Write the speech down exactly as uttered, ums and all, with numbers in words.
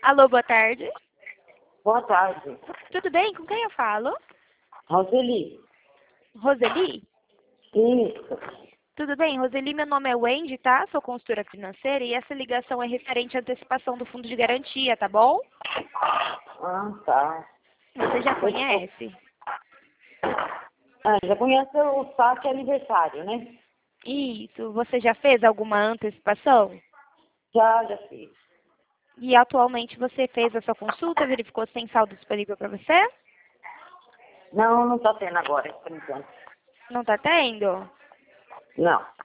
Alô, boa tarde. Boa tarde. Tudo bem? Com quem eu falo? Roseli. Roseli? Isso. Tudo bem, Roseli, meu nome é Wendy, tá? Sou consultora financeira e essa ligação é referente à antecipação do fundo de garantia, tá bom? Ah, tá. Você já conhece? Ah, já conhece o saque aniversário, né? Isso. Você já fez alguma antecipação? Já, já fiz. E atualmente você fez a sua consulta, verificou se tem saldo disponível para você? Não, não tá tendo agora, por enquanto. Não tá tendo? Não.